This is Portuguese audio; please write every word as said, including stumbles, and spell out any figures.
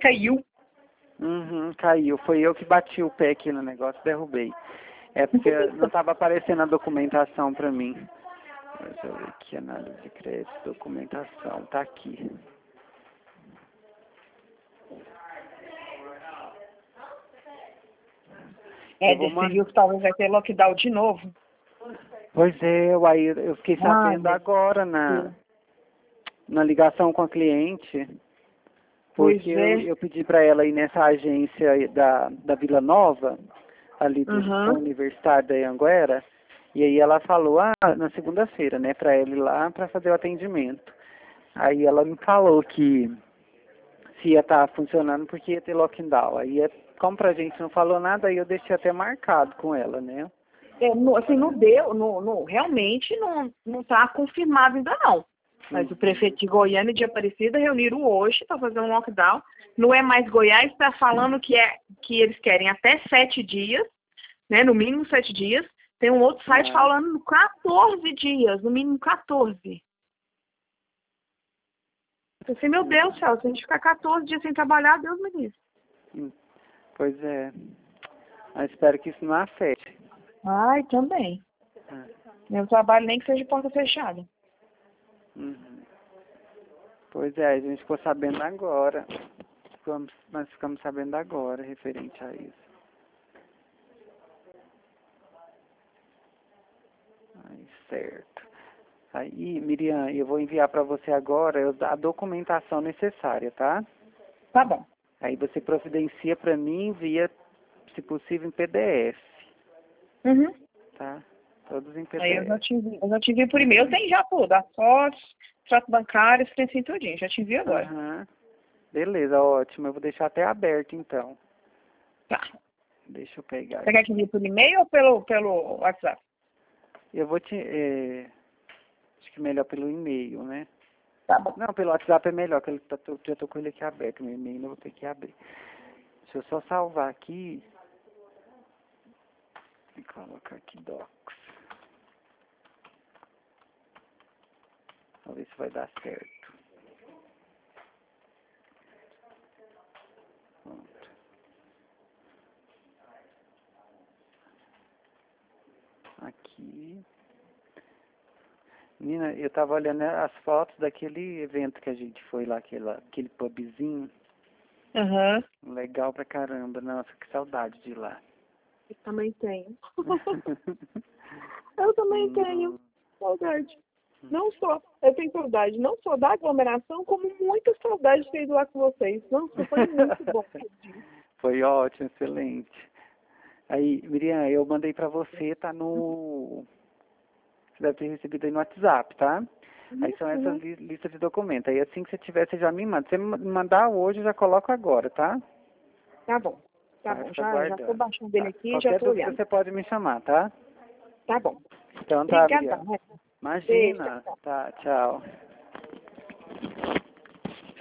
caiu. Uhum, caiu. Foi eu que bati o pé aqui no negócio, derrubei. É porque não estava aparecendo a documentação para mim. Deixa eu ver aqui, análise de crédito, documentação, tá aqui. É, Eu vou você man- viu que talvez vai ter lockdown de novo? Pois é, eu, aí eu fiquei sabendo Ai, agora na, na ligação com a cliente, pois porque eu, é. eu pedi para ela ir nessa agência da, da Vila Nova, ali do Uhum. Universitário da Anhanguera, e aí ela falou, ah, na segunda-feira, né, para ela ir lá para fazer o atendimento. Aí ela me falou que se ia estar funcionando porque ia ter lockdown. Aí, é- como pra gente não falou nada, aí eu deixei até marcado com ela, né? É, no- assim, não deu, no, no- realmente não não está confirmado ainda não. Mas o prefeito de Goiânia e de Aparecida reuniram hoje para fazer um lockdown. Não é mais Goiás, está falando que, é, que eles querem até sete dias, né? No mínimo sete dias. Tem um outro site Ah, falando quatorze dias, no mínimo quatorze. Eu pensei, meu Deus do céu, se a gente ficar quatorze dias sem trabalhar, Deus me livre. hum, pois é. Mas espero que isso não afete. Ai, também. Ah, Meu trabalho nem que seja de porta fechada. uhum. Pois é, a gente ficou sabendo agora. Ficamos, nós ficamos sabendo agora, referente a isso. Aí, certo. Aí, Miriam, eu vou enviar para você agora eu- a documentação necessária, tá? Tá bom. Aí você providencia para mim e envia, se possível, em P D F, Uhum. tá? Todos em Aí eu já P D F. te envio, eu já te envio por e-mail, tem já tudo, as fotos, extrato bancário, tem assim tudinho, já te envio agora. Aham. Beleza, ótimo. Eu vou deixar até aberto, então. Tá. Deixa eu pegar Você quer que aqui. envie por e-mail ou pelo, pelo WhatsApp? Eu vou te... é, acho que melhor pelo e-mail, né? Tá bom. Não, pelo WhatsApp é melhor, que ele tá, tô- já tô com ele aqui aberto. Meu e-mail eu vou ter que abrir. Deixa eu só salvar aqui e colocar aqui Docs. Vamos ver se vai dar certo. Pronto. Aqui. Menina, eu tava olhando as fotos daquele evento que a gente foi lá, aquele, aquele pubzinho. Aham. Legal pra caramba. Nossa, que saudade de ir lá. Eu também tenho. Eu também tenho saudade. Não só, eu tenho saudade, não só da aglomeração, como muita saudade de ter ido lá com vocês. Nossa, foi muito bom. Foi ótimo, excelente. Aí, Miriam, eu mandei pra você, tá no... Você deve ter recebido aí no WhatsApp, tá? Aí são essas Uhum. li listas de documentos. Aí assim que você tiver, você já me manda. Se você me mandar hoje, eu já coloco agora, tá? Tá bom, tá Tá, bom. fica Já, já tô aguardando. baixando ele Tá. aqui e já Qualquer tô dúvida olhando. você pode me chamar, tá? Tá bom. Então tá, Miriam. Obrigadão, né? Beijo, Imagina. tchau. Tá, tchau.